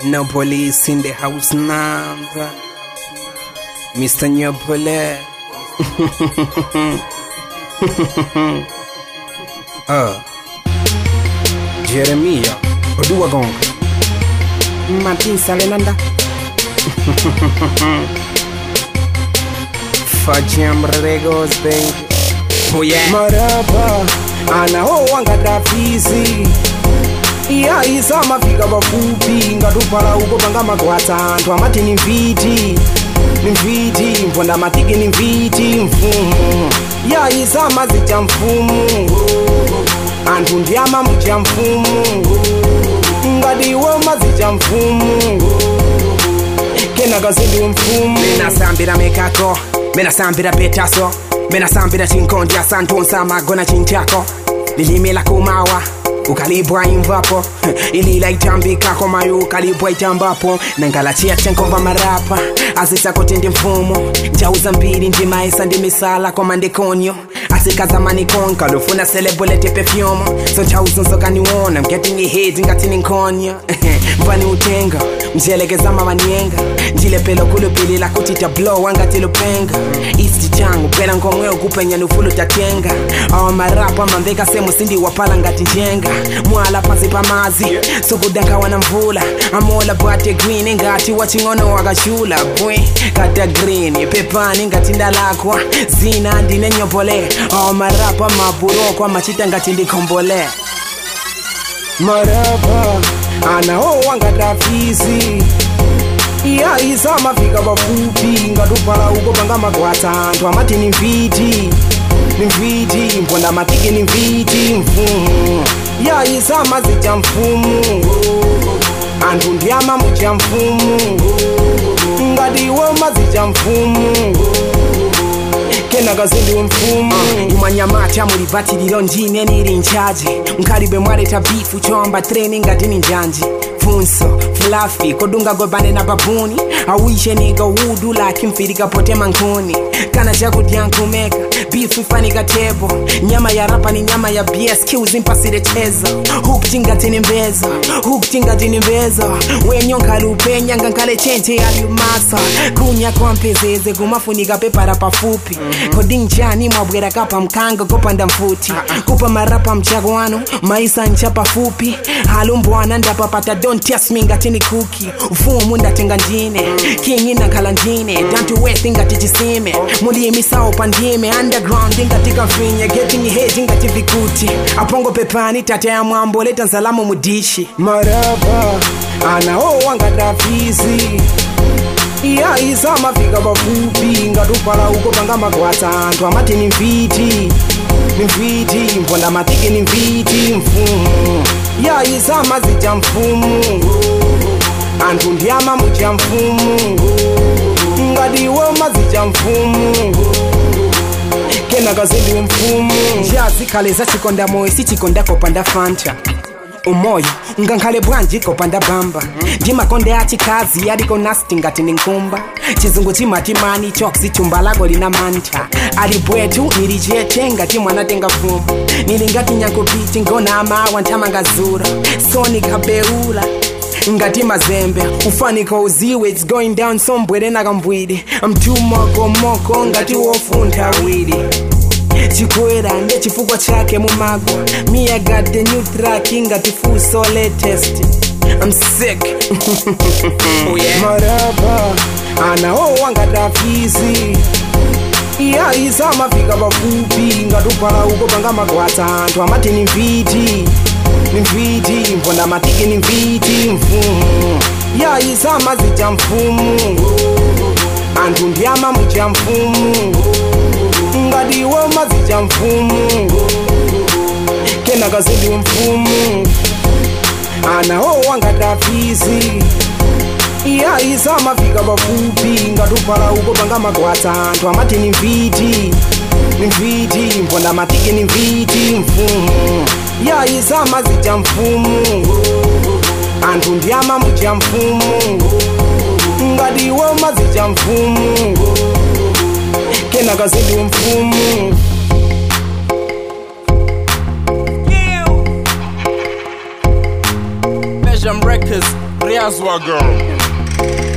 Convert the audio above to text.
No police in the house now, Mr. Nyopole. Jeremiah Oduwagonga Martin Salenanda Fajam Regos baby. Oh yeah. Maraba anaho wanga dafizi iya isama fika bafupi ngatupala uko panga magwata anthu amati ni mviti mponda matiki ni mviti mfumu ya isama zicha mfumu anthu ndiyama mucha mfumu ngati woma zicha mfumu kena kazindi mfumu Mena sambira mekako, mena sambira petaso, mena sambira chinkondi ya santonsa magona chinchako. Lilimela kumawa ukalibwa imvapo ilila itambika komayo ukalibwa itambapo nangala chia chenkova marapa azisako tende mfumo njauza mbili ndimaesa ndimisala koma ndekonyo asikazamani konka lofuna celebrate perfume so njauza nsokaniwona I'm getting ahead ngatini nkonya mvani utenga mjelekeza mavanienga njilepelo kulupilila kutita blow angatilupenga isi changu bwela ngomwe ukupenya nufulu tatenga awa marapa mamveka semu sindi wapala ngati njenga mwala pasi pamazi sukudanka wana mvula amola bwate green ngati wachingono wakachula bwe kata green pepani ngati ndalakwa zina ndine nyopole awa marapa maburokwa machita ngati ndikombole maraba anaho wanga dafizi iya isama fika bafupi ngatupala uko panga magwata anthu amati ni mviti mponda matiki ni mviti mfumu ya isama zicha mfumu anthu ndiyama mucha mfumu ngati woma zicha mfumu kena kazindi mfumu umanyamata mulivatililo ndine nili nchaji mkhalibe mwaleta bifu chomba training ngatini njanji funso fluffy kodunga gobane na babuni awishe niga wudu laki mfirika pote mankuni kana chakudya nkumeka bifu ifanika tebo nyama ya rapa ni nyama ya BS kills impasire chezo hukutingatini mbezo wenyonka lupenya ngankale chente yaliumasa kunya kwa mpezeze kumafunika pepara pafupi kodinchani mwabwera kapa mkanga kopanda mfuti kupa marapa mchagwano maisa nchapa fupi halumbwana ndapapata don't test me ngatini cookie ufumu ndatenga njine kingi nakhala njine dantu west ngati chisime mulimi sao pandime underground ngatika mfinye getting head ngati vikuti apongo pepani tata ya mwambo leta nzalamu mudishi maraba anaho wanga dafizi iya isama fika bafupi ngatupala uko panga magwata anthu amati ni mviti mponda matiki ni mviti mfumu ya isama zicha mfumu anthu ndiyama mucha mfumu ngati woma zicha mfumu kena kazindi mfumu njazikale zachikonda moyo sichikonda kopanda fanta umoyo ngankhale bwanji kopanda bamba ndimakonde achikazi yaliko nasti ngati ninkumba chizungu chimatimani choksi chumba lako lina mantha ali bwetu nilichete ngati mwana tenga fumu nilingati nyakupiti ngona amawa ntamangazura soni kabeula ngati mazembe ufaniko uziwe it's going down sombwere nakambwide mtumoko ngati wofunda wili chikwera nde chifukwa chake mumagwa me I got the new track ngati full so latest I'm sick oh yeah. maraba anaho wanga dafizi iya isama fika bafupi ngatupala uko panga magwata anthu amati ni mviti mponda matiki ni mviti mfumu ya isama zicha mfumu anthu ndiyama mucha mfumu ngati woma zicha mfumu kena kazindi mfumu anaho wanga dafizi iya isama fika bafupi ngatupala uko panga magwata anthu amati ni mviti mponda matiki ni mviti mfumu ya isama zicha mfumu anthu ndiyama mucha mfumu ngati woma zicha mfumu kena kazindi mfumu Measure Records Briaswago.